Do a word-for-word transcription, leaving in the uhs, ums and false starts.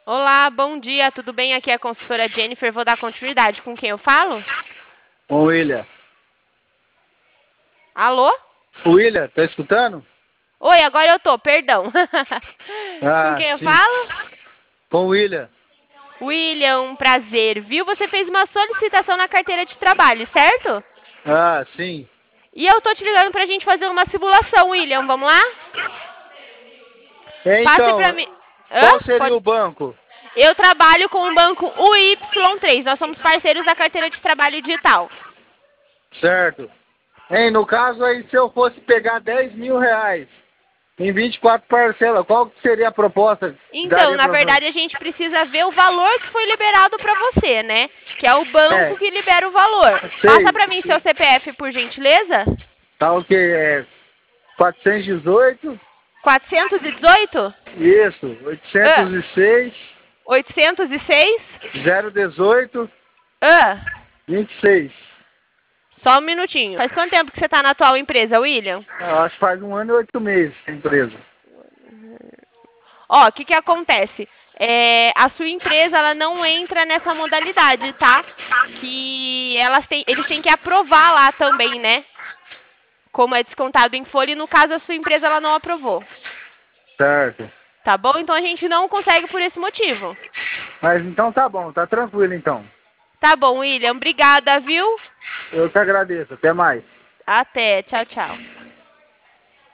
Olá, bom dia, tudo bem? Aqui é a consultora Jennifer, vou dar continuidade. Com quem eu falo? Ô, William. Alô? William, tá escutando? Oi, agora eu tô, perdão. Com Ah, quem eu sim. falo? Com o William. William, um prazer, viu? Você fez uma solicitação na carteira de trabalho, certo? Ah, sim. E eu tô te ligando pra gente fazer uma simulação, William, vamos lá? É, Passe pra então, mim. Hã? qual seria Pode... o banco? Eu trabalho com o banco U Y três, nós somos parceiros da carteira de trabalho digital. Certo. Hein, no caso aí, se eu fosse pegar dez mil reais em vinte e quatro parcelas, qual que seria a proposta que Então, daria na pra mim? verdade, a gente precisa ver o valor que foi liberado para você, né? Que é o banco É, que libera o valor. Passa sei. para mim seu C P F, por gentileza. Tá o quê? É quatrocentos e dezoito? quatrocentos e dezoito? Isso. Ah, oitocentos e seis, oitocentos e seis? zero dezoito, Ah, vinte e seis. só um minutinho. Faz quanto tempo que você está na atual empresa, William? Eu acho que faz um ano e oito meses a empresa. Ó, o que que acontece? É, a sua empresa ela não entra nessa modalidade, tá? Que elas têm, eles têm que aprovar lá também, né? Como é descontado em folha, e no caso a sua empresa ela não aprovou. Certo. Tá bom? Então a gente não consegue por esse motivo. Mas então tá bom, tá tranquilo então. Tá bom, William. Obrigada, viu? Eu que agradeço. Até mais. Até. Tchau, tchau.